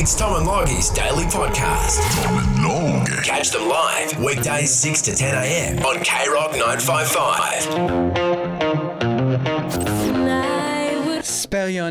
It's Tom and Loggie's daily podcast. Tom and Logie. Catch them live weekdays 6 to 10 a.m. on K-Rock 955. Spell your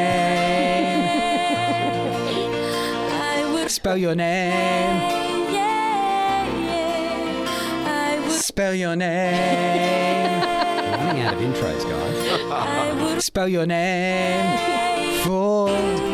name. Spell your name. Spell your name. I'm running out of intros, guys. Spell your name. For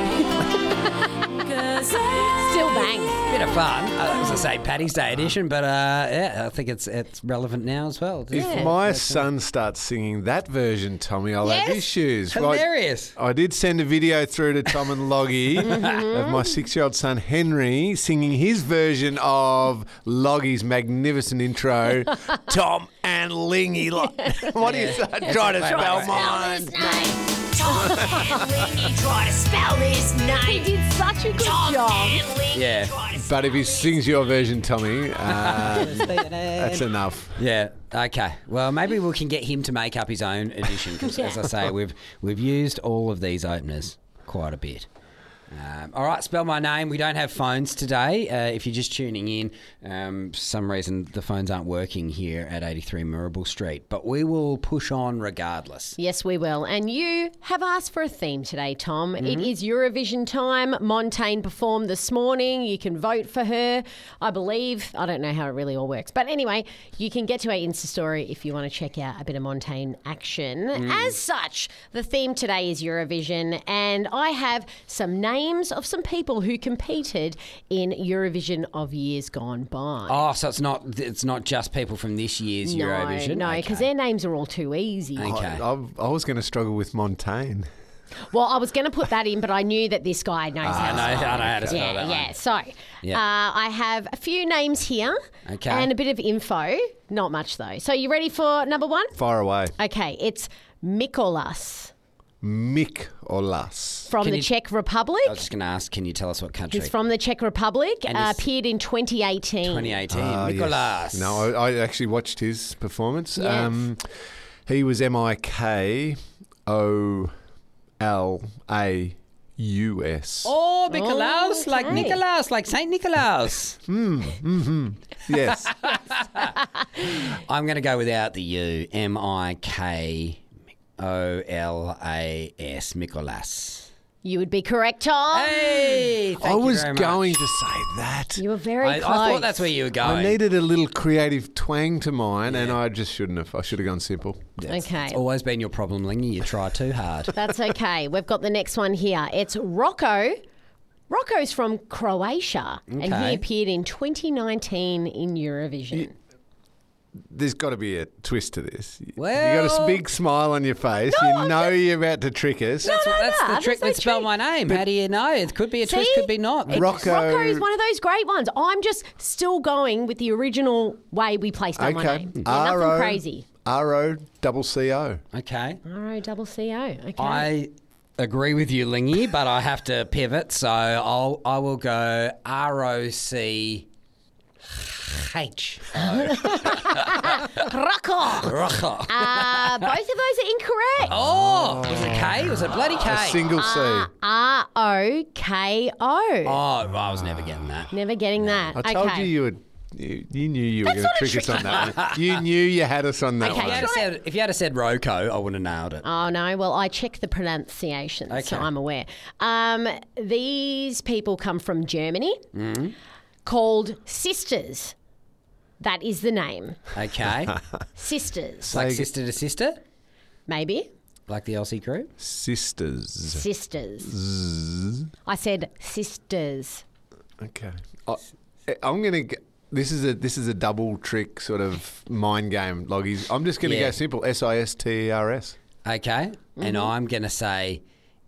Still bangs. bit of fun. It was a St. Paddy's Day edition, but yeah, I think it's relevant now as well. If my son starts singing that version, Tommy, I'll have issues. Hilarious. I did send a video through to Tom and Logie of my 6-year-old son Henry singing his version of Loggie's magnificent intro. Tom and Lingy. What do you say? Try to spell mine. Tom and Lingy, try to spell his name. He did such a good job. Yeah. But if he sings your version, Tommy, that's enough. Yeah. Okay. Well, maybe we can get him to make up his own edition because, as I say, we've used all of these openers quite a bit. All right, spell my name. We don't have phones today. If you're just tuning in, for some reason the phones aren't working here at 83 Mirrabul Street, but we will push on regardless. Yes, we will. And you have asked for a theme today, Tom. It is Eurovision time. Montaigne performed this morning. You can vote for her, I believe. I don't know how it really all works. But anyway, you can get to our Insta story if you want to check out a bit of Montaigne action. As such, the theme today is Eurovision, and I have some names of some people who competed in Eurovision of years gone by. Oh, so it's not just people from this year's Eurovision? No, because their names are all too easy. Okay. I was going to struggle with Montaigne. Well, I was going to put that in, but I knew that this guy knows how to spell I know how to it. spell that one. Yeah. So Yeah. I have a few names here Okay. and a bit of info. Not much, though. So you ready for number one? Far away. Okay, it's Mikolas Mikolas. from Can the you- Czech Republic. I was just going to ask, can you tell us what country? He's from the Czech Republic, And he's- appeared in 2018. 2018. Yes. Nicolas. No, I actually watched his performance. Yes. He was Mikolas. Oh, Nicolas, Okay. like Nicolas, like Saint Nicolas. Yes. I'm going to go without the U. Mikolas, Nicolas. You would be correct, Tom. Hey, thank I you was very going much. to say that. You were very I close. thought that's where you were going. I needed a little creative twang to mine, and I just shouldn't have. I should have gone simple. Okay. It's always been your problem, Lingy. You try too hard. That's okay. We've got the next one here. It's Rocco. Rocco's from Croatia, and he Okay. appeared in 2019 in Eurovision. There's got to be a twist to this. Well- you got a big smile on your face. No, you know you're about to trick us. That's the there's trick no with Spell trick. My Name. How do you know? It could be a twist, See? could be not. Rocco. Rocco is one of those great ones. I'm just still going with the original way we placed on my Okay. name. Yeah, nothing crazy. ROCCO. Okay. R-O-C-C-O. Okay. I agree with you, Lingy, but I have to pivot, so I will go ROCH. Rocco. Rocco. Both of those are incorrect. Oh, was it K? Was it bloody K? A single C. R-O-K-O. Oh, I was never getting that. Never getting that. I told okay. you you knew you were going to trick us on that one. You knew you had us on that Okay, one. If you had said Rocco, I would have nailed it. Oh, no. Well, I checked the pronunciation, so Okay. I'm aware. These people come from Germany, Mm-hmm. called Sisters. That is the name. Okay. Sisters. Like sister to sister? Maybe. Like the Aussie crew? Sisters. Sisters. I said sisters. Okay. I'm going to. This is a double trick sort of mind game, Loggies. I'm just going to Yeah. go simple. SISTERS. Okay. And Mm-hmm. I'm going to say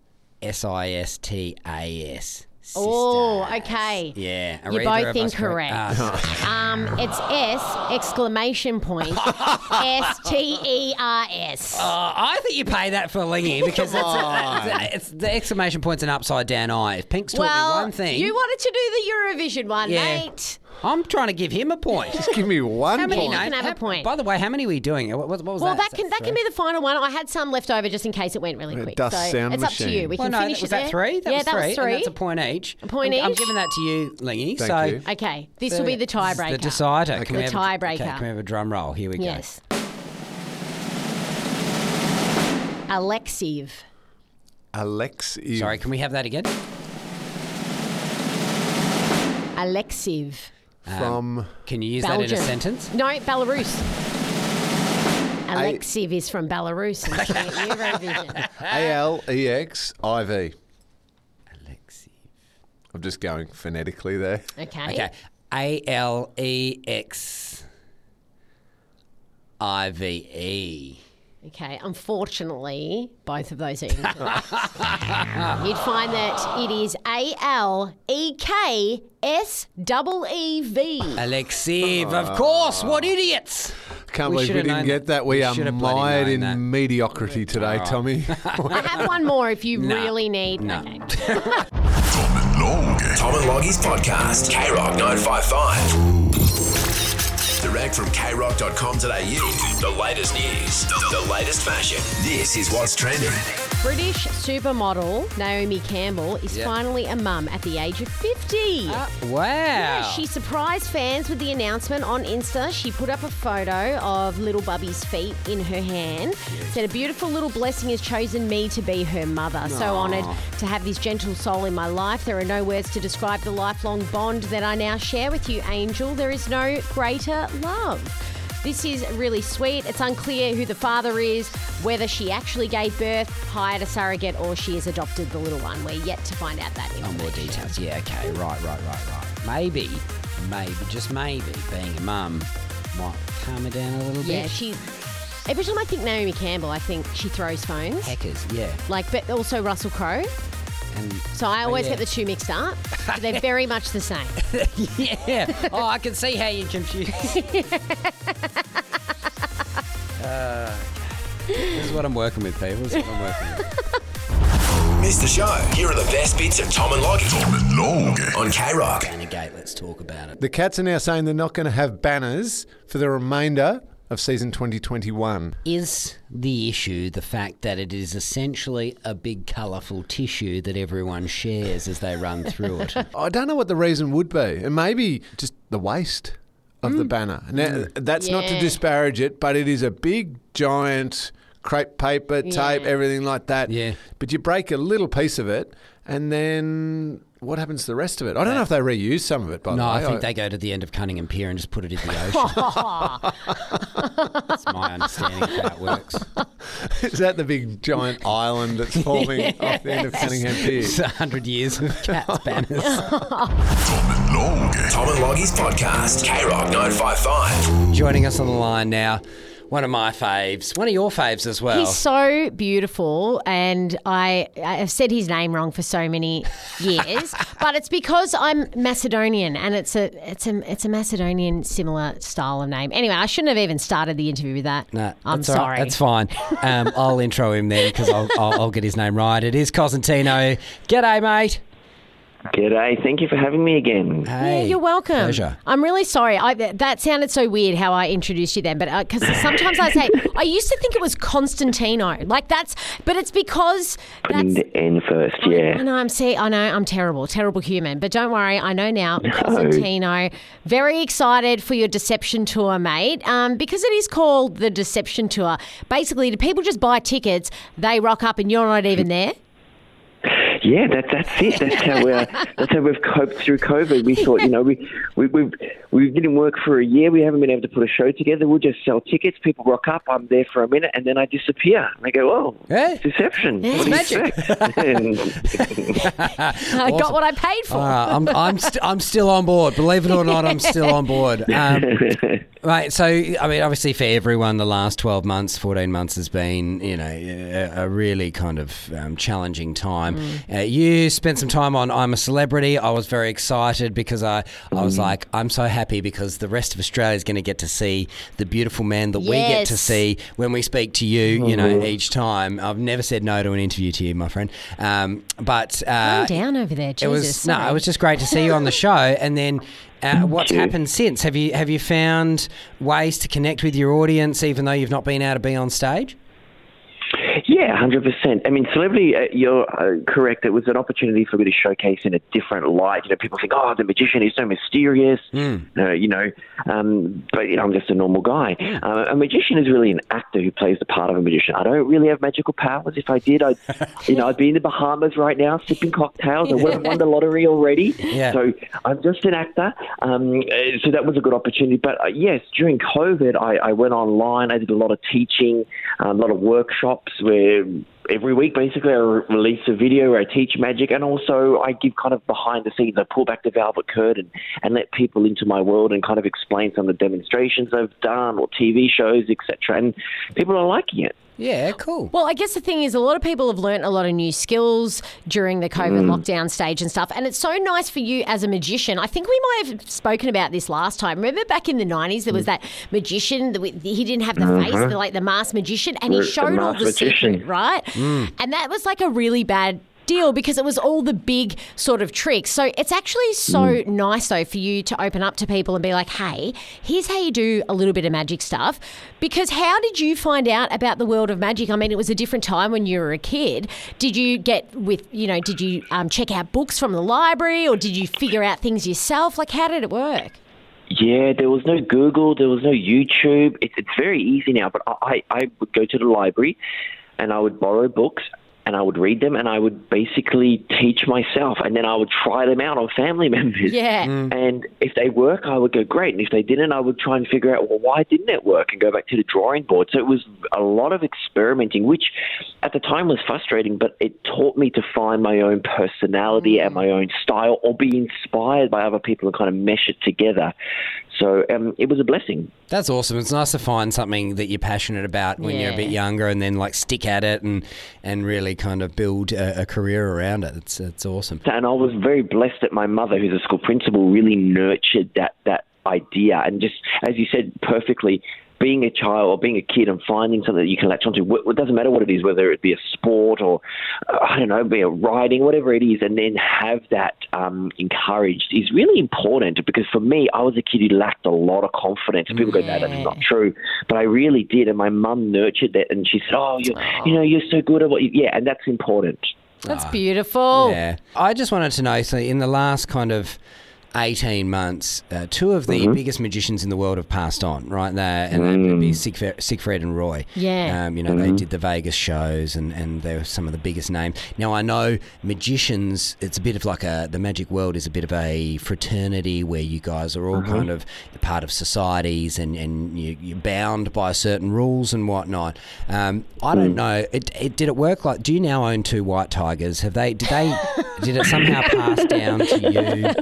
SISTAS. Oh, Sisters. okay. Yeah. Are You're either both of us incorrect. It's S, exclamation point, STERS. I think you pay that for Lingy because it's the exclamation point's an upside down I. If Pink's taught me Well, one thing. you wanted to do the Eurovision one, Yeah. mate. I'm trying to give him a point. Just give me 1 How many point. names? Can have a point. By the way, how many are we doing? What was Well, that? that can be the final one. I had some left over just in case it went really quick. dust so sound it's up to you. machine. We Well, can no, finish was it that there. three? That was was three. And that's a point each. A point I'm each? giving that to you, Lingy. Thank so you. Okay, this will be the tiebreaker. The decider. Okay. Can we The have tiebreaker. Okay, can we have a drum roll? Here we go. Yes. Alexiv. Alexiv. Sorry, can we have that again? Alexiv. From Can you use Belgium. that in a sentence? No, Belarus. Alexiv is from Belarus and singing at Eurovision. Alexiv. Alexiv. I'm just going phonetically there. Okay. Okay. Alexive. Okay, unfortunately, both of those are incorrect. You'd find that it is Alekeseev. Alexiv, of course. What idiots. Can't We believe we should've didn't known get that. We We are should've bloody mired known in that. mediocrity today, Tommy. I have one more if you really need. No. Okay. Tom and Loggy's podcast, KROC 955. Direct from krock.com.au. The latest news, the latest fashion. This is what's trending. British supermodel Naomi Campbell is Yep. finally a mum at the age of 50. Wow. Yeah, she surprised fans with the announcement on Insta. She put up a photo of little Bubby's feet in her hand. Said, a beautiful little blessing has chosen me to be her mother. So honoured to have this gentle soul in my life. There are no words to describe the lifelong bond that I now share with you, Angel. There is no greater love. This is really sweet. It's unclear who the father is, whether she actually gave birth, hired a surrogate, or she has adopted the little one. We're yet to find out that Oh, information. more details. Yeah, okay. Right. Maybe, just maybe, being a mum might calm her down a little Yeah, bit. every time I think Naomi Campbell, I think she throws phones. Hackers, yeah. But also Russell Crowe. And So I always yeah. get the two mixed up. But they're very much the same. yeah. Oh, I can see how you're confused. This is what I'm working with, people. This is what I'm working with. Miss the show? Here are the best bits of Tom and Loggy. On KROC. Banner Gate, let's talk about it. The Cats are now saying they're not going to have banners for the remainder of season 2021. Is the issue the fact that it is essentially a big colourful tissue that everyone shares as they run through it? I don't know what the reason would be. And maybe just the waste of the banner. Now, that's not to Yeah. disparage it, but it is a big, giant crepe paper, tape, Yeah. everything like that. Yeah. But you break a little piece of it, and then what happens to the rest of it? I don't know if they reuse some of it, by the No, way. I think they go to the end of Cunningham Pier and just put it in the ocean. That's my understanding of how it works. Is that the big, giant island that's forming off the end of Cunningham Pier? It's 100 years of Cats banners. Tom and Loggy's podcast, KROC 955. Joining us on the line now, one of my faves, one of your faves as well. He's so beautiful, and I've said his name wrong for so many years, but it's because I'm Macedonian, and it's a Macedonian similar style of name. Anyway, I shouldn't have even started the interview with that. No, I'm that's all right. sorry. That's fine. I'll intro him then because I'll get his name right. It is Cosentino. G'day, mate. G'day, thank you for having me again. Hey, Yeah, you're welcome. Pleasure. I'm really sorry. That sounded so weird how I introduced you then, but because sometimes I say I used to think it was Constantino, but it's because Putting that's. the N first, yeah. I know I'm terrible human, but don't worry, I know now. Constantino, very excited for your Deception Tour, mate, because it is called the Deception Tour. Basically, do people just buy tickets, they rock up and you're not even there? Yeah, that's it. That's how we've coped through COVID. We thought, we didn't work for a year. We haven't been able to put a show together. We'll just sell tickets. People rock up. I'm there for a minute, and then I disappear. And they go, "Oh, Hey. deception! It's What do you expect?" I got what I paid for. I'm still on board. Believe it or not, I'm still on board. Right, so I mean, obviously for everyone, the last 12 months, 14 months has been, a really kind of challenging time. You spent some time on I'm a Celebrity. I was very excited because I was like, I'm so happy because the rest of Australia is going to get to see the beautiful man that we get to Yes. see when we speak to you, each time. I've never said no to an interview to you, my friend. But Calm down over there, Jesus. it was just great to see you on the show, and then What's happened since? Have you found ways to connect with your audience even though you've not been able to be on stage? Yeah, 100%. I mean, Celebrity, you're correct. It was an opportunity for me to showcase in a different light. People think, oh, the magician is so mysterious, but, I'm just a normal guy. A magician is really an actor who plays the part of a magician. I don't really have magical powers. If I did, I'd be in the Bahamas right now sipping cocktails. I would have won the lottery already. Yeah. So I'm just an actor. So that was a good opportunity. But, yes, during COVID, I went online. I did a lot of teaching, a lot of workshops where every week, basically, I release a video where I teach magic, and also I give kind of behind the scenes. I pull back the velvet curtain and let people into my world and kind of explain some of the demonstrations I've done or TV shows, etc. And people are liking it. Yeah, cool. Well, I guess the thing is a lot of people have learnt a lot of new skills during the COVID lockdown stage and stuff. And it's so nice for you as a magician. I think we might have spoken about this last time. Remember back in the 90s there was that magician, he didn't have the face, the masked magician, and he showed all the secret, right? And that was like a really bad deal because it was all the big sort of tricks. So it's actually so nice, though, for you to open up to people and be like, hey, here's how you do a little bit of magic stuff. Because how did you find out about the world of magic? I mean, it was a different time when you were a kid. Did you did you check out books from the library, or did you figure out things yourself? Like, how did it work? Yeah, there was no Google, there was no YouTube. It's very easy now, but I would go to the library and I would borrow books and I would read them and I would basically teach myself, and then I would try them out on family members. Yeah. And if they work, I would go, great. And if they didn't, I would try and figure out, well, why didn't it work, and go back to the drawing board. So it was a lot of experimenting, which at the time was frustrating, but it taught me to find my own personality and my own style, or be inspired by other people and kind of mesh it together. So it was a blessing. That's awesome. It's nice to find something that you're passionate about when you're a bit younger, and then stick at it and really kind of build a career around it. It's awesome. And I was very blessed that my mother, who's a school principal, really nurtured that idea. And just, as you said perfectly, being a child or being a kid and finding something that you can latch onto, it doesn't matter what it is, whether it be a sport or, be a riding, whatever it is, and then have that encouraged is really important, because for me, I was a kid who lacked a lot of confidence. People go, no, that's not true. But I really did, and my mum nurtured that, and she said, you're so good at what you... Yeah, and that's important. That's beautiful. Yeah. I just wanted to know, so in the last kind of 18 months, two of the biggest magicians in the world have passed on, right? And that would be Siegfried and Roy. Yeah. They did the Vegas shows, and they were some of the biggest names. Now, I know magicians, it's a bit of like the magic world is a bit of a fraternity where you guys are all kind of part of societies, and you're bound by certain rules and whatnot. I don't know. Did it work like, do you now own two white tigers? Did it somehow pass down to you?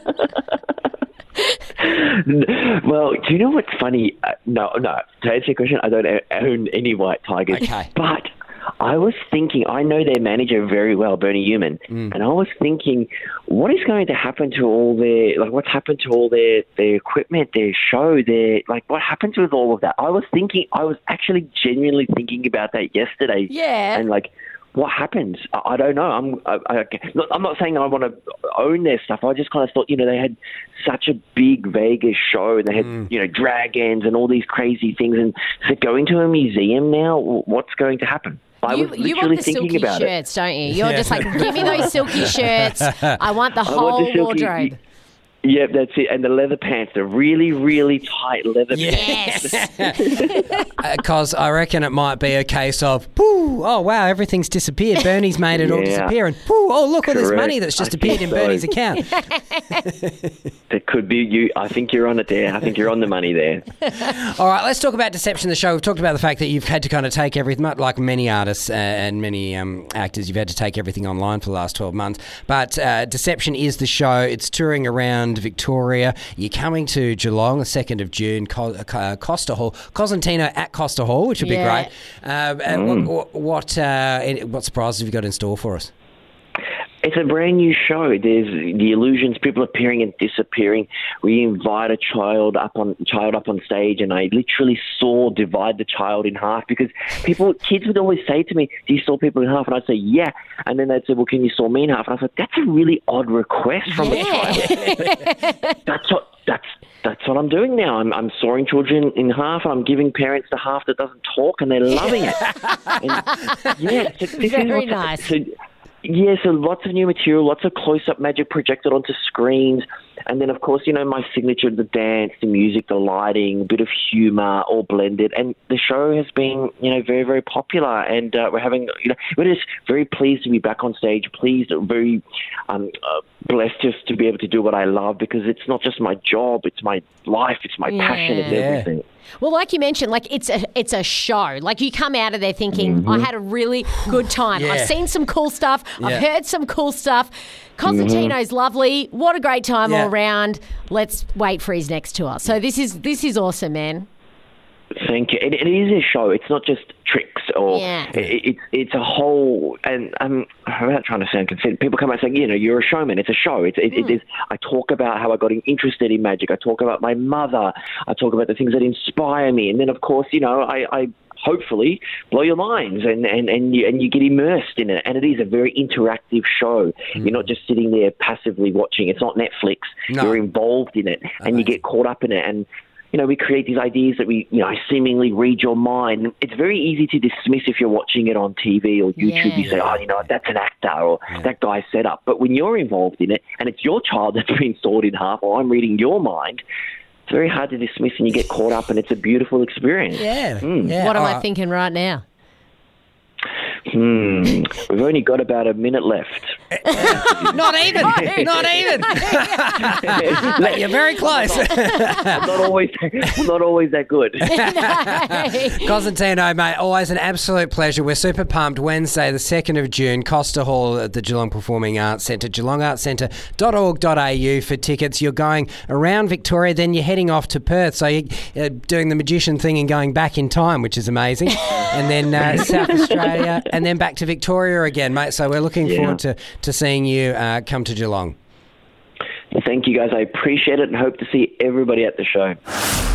Well, do you know what's funny? No. To answer your question, I don't own any white tigers. Okay. But I was thinking, I know their manager very well, Bernie Human, and I was thinking, what is going to happen to all what's happened to all their equipment, their show, what happened to all of that? I was actually genuinely thinking about that yesterday. Yeah. And what happens? I don't know. I'm not saying I want to own their stuff. I just kind of thought, they had such a big Vegas show, and they had, dragons and all these crazy things. And so going to a museum now, what's going to happen? I was literally you want the thinking silky about shirts, don't you? You're just like, give me those silky shirts. I want the whole wardrobe. Yeah, that's it. And the leather pants, the really, really tight leather pants. Because I reckon it might be a case of, oh, wow, everything's disappeared. Bernie's made it all disappear. And, look at this money that's just appeared in Bernie's account. That could be you. I think you're on it there. I think you're on the money there. All right, let's talk about Deception, the show. We've talked about the fact that you've had to kind of take everything, like many artists and many actors, you've had to take everything online for the last 12 months. But Deception is the show. It's touring around Victoria. You're coming to Geelong the 2nd of June, Costa Hall, Cosentino at Costa Hall, which would be great. And what surprises have you got in store for us? It's a brand new show. There's the illusions, people appearing and disappearing. We invite a child up on stage, and I literally divide the child in half, because kids would always say to me, "Do you saw people in half?" And I'd say, "Yeah." And then they'd say, "Well, can you saw me in half?" And I thought, that's a really odd request from a child. that's what I'm doing now. I'm sawing children in half, and I'm giving parents the half that doesn't talk, and they're loving it. Very nice. So lots of new material, lots of close-up magic projected onto screens. And then, of course, my signature, the dance, the music, the lighting, a bit of humour, all blended. And the show has been, very, very popular. And we're just very pleased to be back on stage, very blessed just to be able to do what I love, because it's not just my job, it's my life, it's my passion, it's everything. Well, like you mentioned, it's a show. Like, you come out of there thinking, I had a really good time. I've seen some cool stuff. I've heard some cool stuff. Cosentino's lovely. What a great time all round. Let's wait for his next tour. So this is awesome, man. Thank you. It is a show. It's not just tricks or it's a whole. And I'm not trying to sound conceited. People come out saying, you're a showman. It's a show. It is. I talk about how I got interested in magic. I talk about my mother. I talk about the things that inspire me. And then, of course, I hopefully blow your minds and you get immersed in it. And it is a very interactive show. You're not just sitting there passively watching. It's not Netflix. No. You're involved in it and you get caught up in it. And we create these ideas that we, seemingly read your mind. It's very easy to dismiss if you're watching it on TV or YouTube. You say, that's an actor or that guy's set up. But when you're involved in it and it's your child that's been sawed in half, or I'm reading your mind, it's very hard to dismiss, and you get caught up, and it's a beautiful experience. What am I thinking right now? We've only got about a minute left. Not even. But you're very close. I'm not always that good. Cosentino, mate, always an absolute pleasure. We're super pumped. Wednesday, the 2nd of June, Costa Hall at the Geelong Performing Arts Centre, geelongartscentre.org.au for tickets. You're going around Victoria, then you're heading off to Perth. So you're doing the magician thing and going back in time, which is amazing. And then South Australia, and then back to Victoria again, mate. So we're looking forward to seeing you come to Geelong. Thank you, guys. I appreciate it and hope to see everybody at the show.